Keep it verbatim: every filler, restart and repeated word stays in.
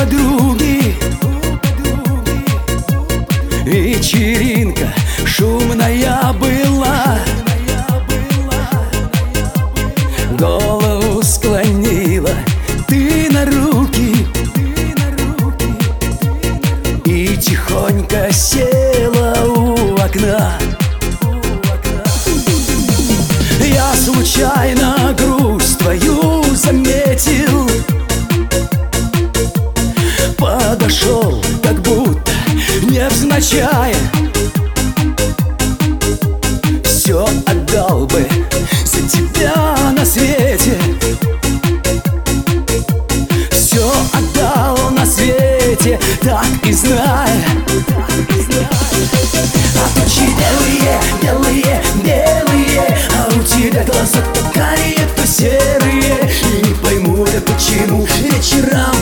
подруги вечеринка шумная была. Голову склонила ты на руки и тихонько села у окна. Я случайно грусть твою заметил, подошел, как будто невзначай. Все отдал бы за тебя на свете, все отдал на свете, так и знай. А тучи белые, белые, белые, а у тебя глаза то карие, то серые. И не пойму я, почему вечера